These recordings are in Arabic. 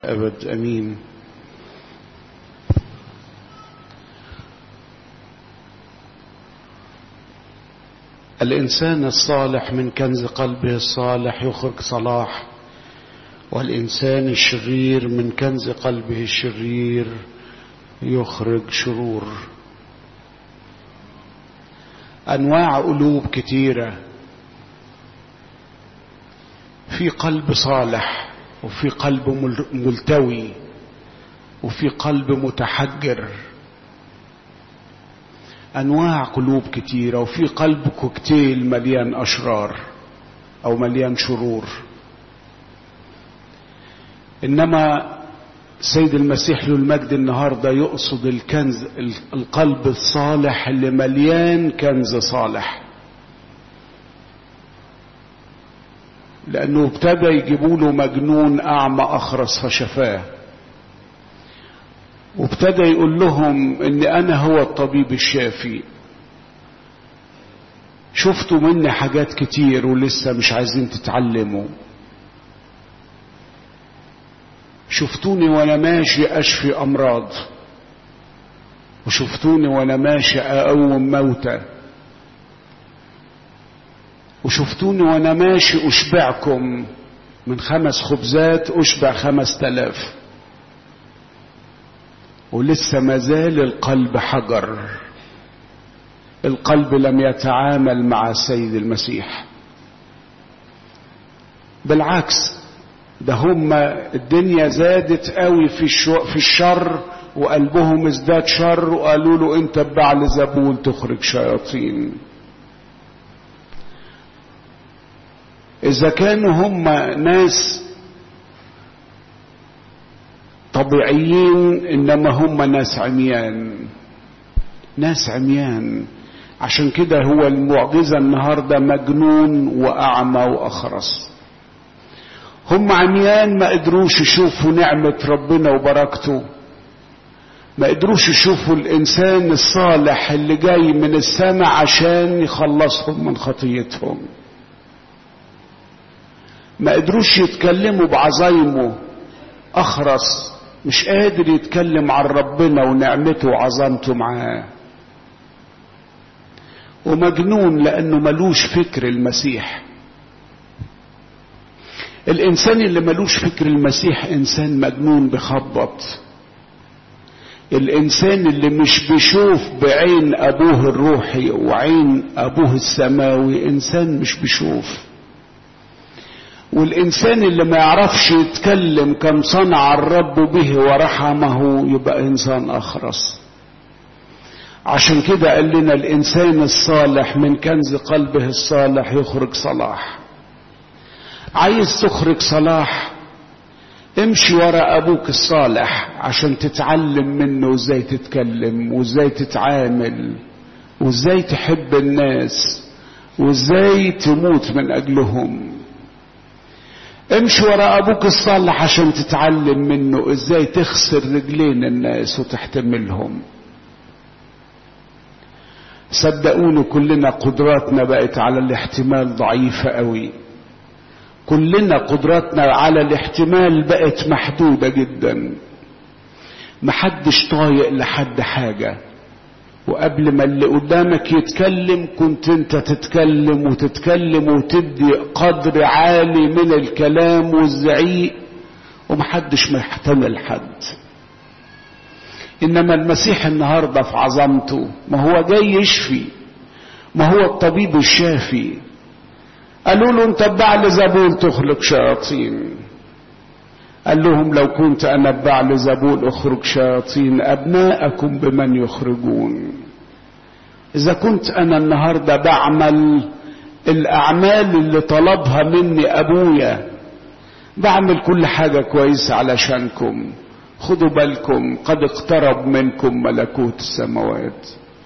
الأبد أمين. الإنسان الصالح من كنز قلبه الصالح يخرج صلاح، والإنسان الشرير من كنز قلبه الشرير يخرج شرور. أنواع قلوب كتيرة، في قلب صالح، وفي قلب ملتوي، وفي قلب متحجر. أنواع قلوب كتيرة، وفي قلب كوكتيل مليان أشرار أو مليان شرور. إنما سيد المسيح له المجد النهاردة يقصد الكنز، القلب الصالح اللي مليان كنز صالح، لأنه ابتدى يجيبوا له مجنون أعمى أخرس فشفاه، وابتدى يقول لهم إن أنا هو الطبيب الشافي. شفتوا مني حاجات كتير ولسه مش عايزين تتعلموا. شفتوني وانا ماشي اشفي امراض، وشفتوني وانا ماشي اقوم موتى، وشفتوني وانا ماشي اشبعكم من 5 خبزات اشبع 5000، ولسه مازال القلب حجر. القلب لم يتعامل مع السيد المسيح، بالعكس ده هم الدنيا زادت قوي في الشر، وقلبهم ازداد شر، وقالوا له انت ببعلزبول تخرج شياطين. اذا كانوا هم ناس طبيعيين، انما هم ناس عميان، ناس عميان. عشان كده هو المعجزة النهاردة مجنون واعمى واخرس. هم عميان، ما قدروش يشوفوا نعمة ربنا وبركته، ما قدروش يشوفوا الإنسان الصالح اللي جاي من السماء عشان يخلصهم من خطيتهم، ما قدروش يتكلموا بعظايمه. أخرس مش قادر يتكلم عن ربنا ونعمته وعظمته معاه، ومجنون لأنه ملوش فكر المسيح. الإنسان اللي ملوش فكر المسيح إنسان مجنون بخبط. الإنسان اللي مش بيشوف بعين أبوه الروحي وعين أبوه السماوي إنسان مش بيشوف. والإنسان اللي ما يعرفش يتكلم كم صنع الرب به ورحمه يبقى إنسان أخرس. عشان كده قال لنا الإنسان الصالح من كنز قلبه الصالح يخرج صلاح. عايز تخرج صلاح؟ امشي ورا ابوك الصالح عشان تتعلم منه ازاي تتكلم، وازاي تتعامل، وازاي تحب الناس، وازاي تموت من اجلهم. امشي ورا ابوك الصالح عشان تتعلم منه ازاي تخسر رجلين الناس وتحتملهم. صدقوني كلنا قدراتنا بقت على الاحتمال ضعيفة قوي. كلنا قدراتنا على الاحتمال بقت محدودة جدا. محدش طايق لحد حاجة، وقبل ما اللي قدامك يتكلم كنت انت تتكلم وتتكلم وتدي قدر عالي من الكلام والزعيق، ومحدش محتمل حد. انما المسيح النهاردة في عظمته ما هو جاي يشفي، ما هو الطبيب الشافي. قالوا له انت ببعلزبول تخرج شياطين. قال لهم لو كنت انا ببعلزبول اخرج شياطين ابناءكم بمن يخرجون. اذا كنت انا النهارده بعمل الاعمال اللي طلبها مني ابويا، بعمل كل حاجه كويسه علشانكم، خدوا بالكم قد اقترب منكم ملكوت السماوات.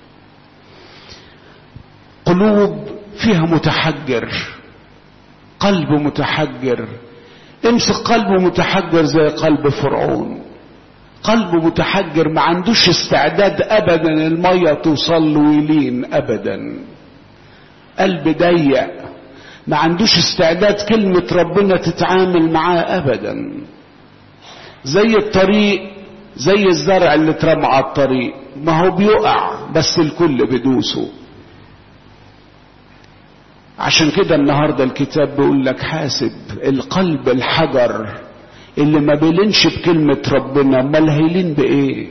قلوب فيها متحجر، قلب متحجر. امسك قلب متحجر زي قلب فرعون. قلب متحجر ما عندوش استعداد ابدا المية توصل له ويلين ابدا. قلب ضيق ما عندوش استعداد كلمة ربنا تتعامل معاه ابدا. زي الطريق، زي الزرع اللي اترمى على الطريق، ما هو بيقع بس الكل بيدوسه. عشان كده النهاردة الكتاب بيقول لك حاسب القلب الحجر اللي ما بيلينش بكلمة ربنا، امال هيلين بايه؟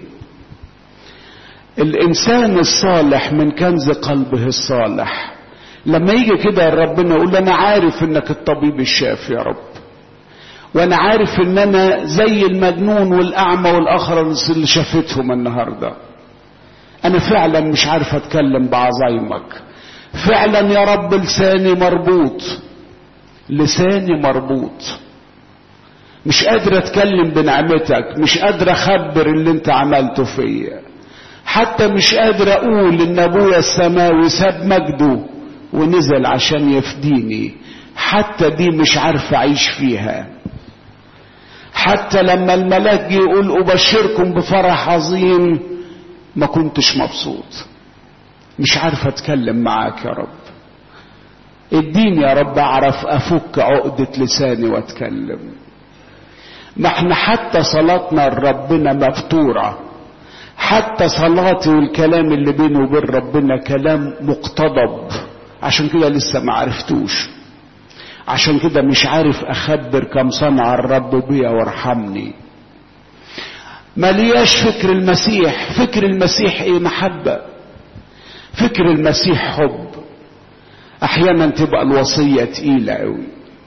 الانسان الصالح من كنز قلبه الصالح. لما يجي كده ربنا يقول انا عارف انك الطبيب الشافي يا رب، وانا عارف ان انا زي المجنون والاعمى والاخرس اللي شافتهم النهارده، انا فعلا مش عارف اتكلم بعظايمك، فعلا يا رب لساني مربوط، لساني مربوط، مش قادر اتكلم بنعمتك، مش قادر اخبر اللي انت عملته فيا، حتى مش قادر اقول ان ابويا السماوي ساب مجده ونزل عشان يفديني، حتى دي مش عارف اعيش فيها. حتى لما الملاك جه يقول ابشركم بفرح عظيم ما كنتش مبسوط، مش عارف اتكلم معاك يا رب، اديني يا رب اعرف افك عقدة لساني واتكلم. ما احنا حتى صلاتنا لربنا مفتورة، حتى صلاتي والكلام اللي بيني وبين ربنا كلام مقتضب، عشان كده لسه ما عرفتوش، عشان كده مش عارف اخبر كم صنع الرب بيا وارحمني. ملياش فكر المسيح. فكر المسيح ايه؟ محبة. فكر المسيح حب. احيانا تبقى الوصية تقيلة قوي،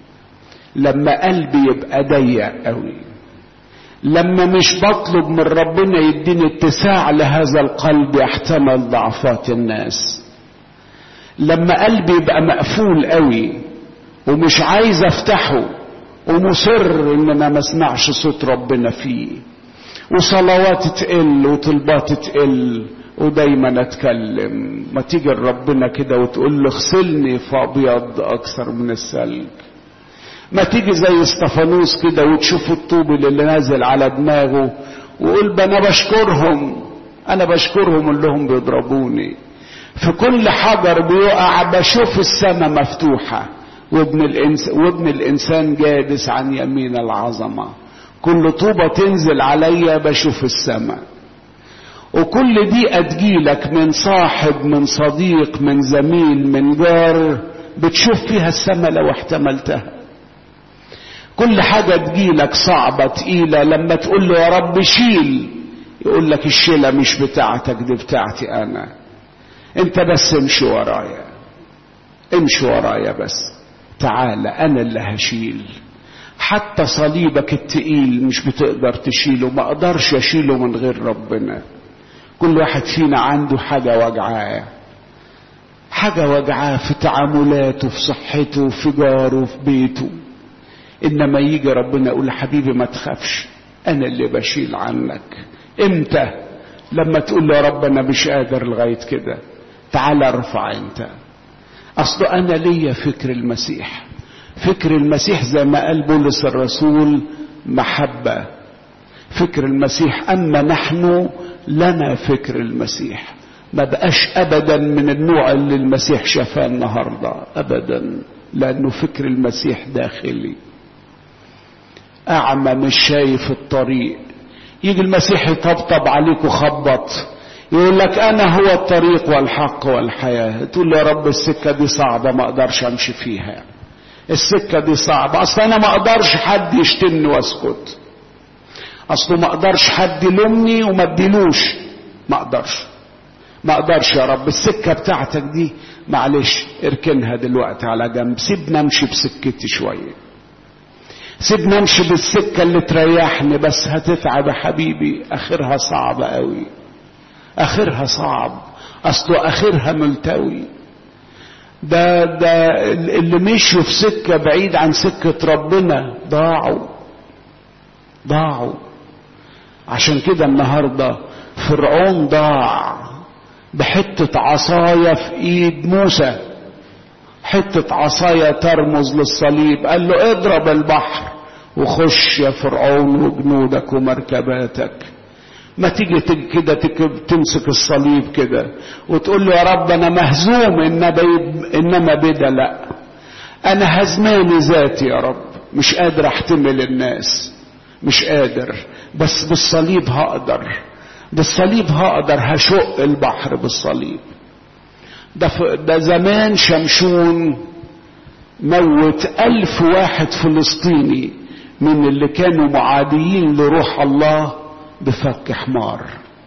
لما قلبي يبقى ضيق قوي، لما مش بطلب من ربنا يديني اتساع لهذا القلب يحتمل ضعفات الناس، لما قلبي يبقى مقفول قوي ومش عايز افتحه ومصر ان انا ما اسمعش صوت ربنا فيه، وصلواتي تقل وطلباتي تقل ودايما اتكلم، ما تيجي لربنا كده وتقول له اغسلني فابيض اكثر من الثلج. ما تيجي زي استفانوس كده وتشوف الطوب اللي نازل على دماغه وقول انا بشكرهم، انا بشكرهم انهم بيضربوني. في كل حجر بيقع بشوف السماء مفتوحة وابن الانسان جالس عن يمين العظمة. كل طوبة تنزل عليا بشوف السماء. وكل دي تجيلك من صاحب، من صديق، من زميل، من جار، بتشوف فيها السماء لو احتملتها. كل حاجة تجيلك صعبة تقيلة لما تقول له يا رب شيل، يقول لك الشيلة مش بتاعتك، دي بتاعتي انا، انت بس امشي ورايا، امشي ورايا بس، تعالى انا اللي هشيل. حتى صليبك التقيل مش بتقدر تشيله، ما اقدرش اشيله من غير ربنا. كل واحد فينا عنده حاجة وجعاه، حاجة وجعاه في تعاملاته، في صحته، في جاره، في بيته. انما يجي ربنا يقول حبيبي ما تخافش، انا اللي بشيل عنك. امتى؟ لما تقول له يا رب انا مش قادر لغاية كده، تعال ارفع انت. اصله انا ليا فكر المسيح. فكر المسيح زي ما قال بولس الرسول محبة. فكر المسيح، اما نحن لنا فكر المسيح. ما بقاش ابدا من النوع اللي المسيح شافاه النهارده ابدا، لانه فكر المسيح داخلي. اعمى مش شايف الطريق، يجي المسيح يطبطب عليك وخبط يقول لك انا هو الطريق والحق والحياة. تقول له يا رب السكة دي صعبة ما اقدرش امشي فيها، السكة دي صعبة، اصل انا ما اقدرش حد يشتمني واسكت، اصله ما اقدرش حد يلومني وما اديلوش، ما اقدرش يا رب، السكة بتاعتك دي معلش اركنها دلوقتي على جنب، سيبنا امشي بسكتي شوية، سيبنا امشي بالسكة اللي تريحني، بس هتتعب يا حبيبي، اخرها صعب قوي، اخرها صعب، اصله اخرها ملتوي. ده اللي مشوا في سكة بعيد عن سكة ربنا ضاعوا. عشان كده النهاردة فرعون ضاع بحتة عصاية في ايد موسى، حتة عصاية ترمز للصليب. قال له اضرب البحر وخش يا فرعون وجنودك ومركباتك. ما تيجي كده تمسك الصليب كده وتقول له يا رب انا مهزوم، انما بدا لا، انا هزماني ذاتي يا رب، مش قادر احتمل الناس، مش قادر، بس بالصليب هقدر، بالصليب هقدر، هشق البحر بالصليب. ده زمان شمشون موت 1000 واحد فلسطيني من اللي كانوا معاديين لروح الله بفك حمار،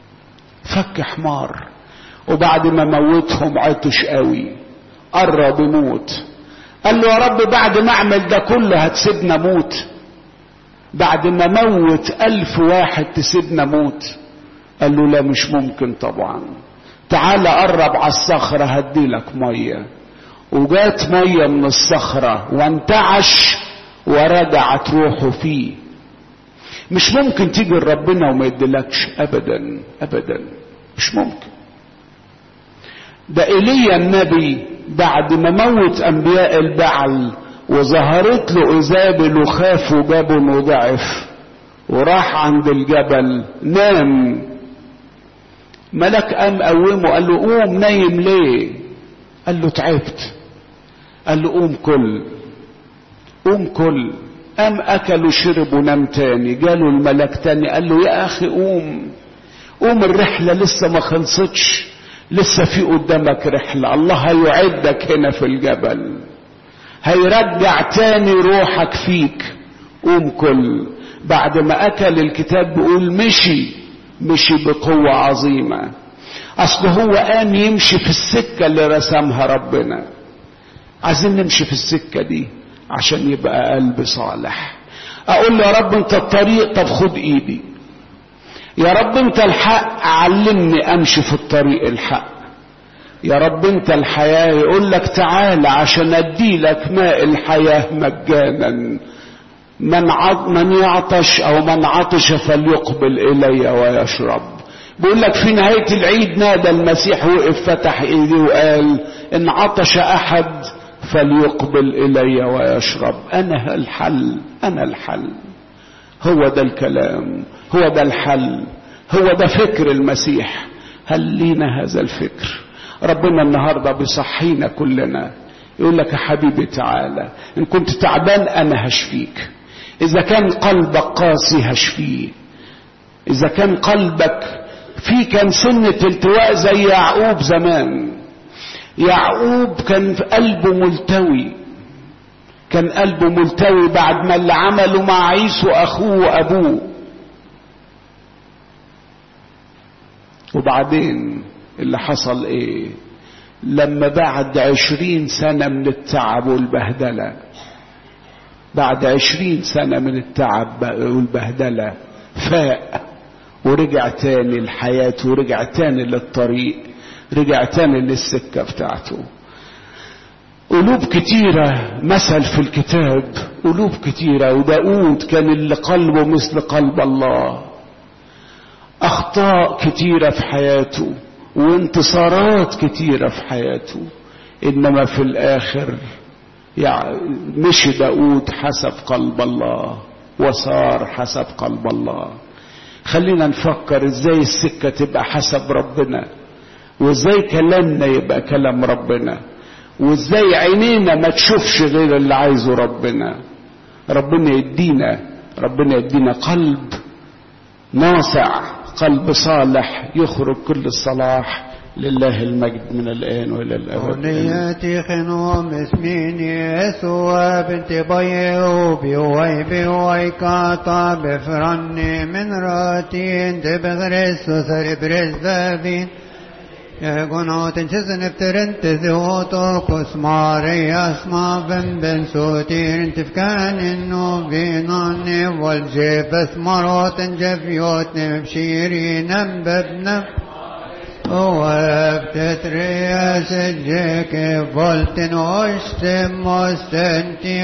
فك حمار. وبعد ما موتهم عطش قوي، قرب يموت، قال له يا رب بعد ما اعمل ده كله هتسيبنا موت؟ بعد ما موت 1000 واحد تسيبنا موت؟ قال له لا مش ممكن طبعا، تعال قرب على الصخرة هديلك مية. وجات مية من الصخرة وانتعش ورجعت روحه فيه. مش ممكن تيجي لربنا وما يديلكش ابدا ابدا، مش ممكن. ده ايليا النبي بعد ما موت انبياء البعل وظهرت له ايزابل وخاف وجبن وضعف وراح عند الجبل نام، ملك قام قومه قال له قوم نايم ليه؟ قال له تعبت. قال له قوم كل، قوم كل. قام اكل وشرب ونام تاني. جاله الملك تاني قال له يا اخي قوم، قوم الرحلة لسه ما خلصتش، لسه في قدامك رحلة، الله هيعدك هنا في الجبل، هيرجع تاني روحك فيك، قوم كل. بعد ما اكل الكتاب بيقول مشي بقوة عظيمة. اصل هو قام يمشي في السكة اللي رسمها ربنا. عايزين نمشي في السكة دي عشان يبقى قلب صالح. اقول له يا رب انت الطريق، طب خد ايدي. يا رب انت الحق، علمني امشي في الطريق الحق. يا رب انت الحياة، يقول لك تعال عشان اديلك ماء الحياة مجانا. من يعطش او من عطش فليقبل الي ويشرب. بيقول لك في نهاية العيد نادى المسيح، وقف فتح ايديه وقال ان عطش احد فليقبل الي ويشرب. انا الحل، انا الحل. هو ده الكلام، هو ده الحل، هو ده فكر المسيح. هل لينا هذا الفكر؟ ربنا النهاردة بيصحينا كلنا، يقول لك يا حبيبي تعالى، ان كنت تعبان انا هشفيك. اذا كان قلبك قاسي هشفيه. اذا كان قلبك في كان سنة التواء زي يعقوب زمان. يعقوب كان في قلبه ملتوي، كان قلبه ملتوي بعد ما اللي عمله مع عيسو اخوه وابوه. وبعدين اللي حصل ايه؟ لما بعد 20 سنة من التعب والبهدلة، بعد 20 سنة من التعب والبهدلة فاق ورجع تاني الحياة، ورجع تاني للطريق، رجع تاني للسكة بتاعته. قلوب كتيرة مثل في الكتاب، قلوب كتيرة. وداود كان اللي قلبه مثل قلب الله. اخطاء كتيرة في حياته وانتصارات كتيرة في حياته، انما في الاخر مشي داود حسب قلب الله وصار حسب قلب الله. خلينا نفكر ازاي السكة تبقى حسب ربنا، وازاي كلامنا يبقى كلام ربنا، وازاي عينينا ما تشوفش غير اللي عايزه ربنا. ربنا يدينا قلب ناصع، قلب صالح يخرج كل الصلاح. لله المجد من الآن وإلى الأبد. أولياتي خنوم اسمين يسوع بنت بيوبي ويبي ويكاطا بفرني من راتين تبغرس وثر برز بابين يقولون تنشزن بترنت ذوتو كسماري أسمع بن سوتين تفكان إنه بيناني والجيب اسمروت جفيوتني بشيرين ببنب وابتترياس الجيك فولتن واشتم وستنتي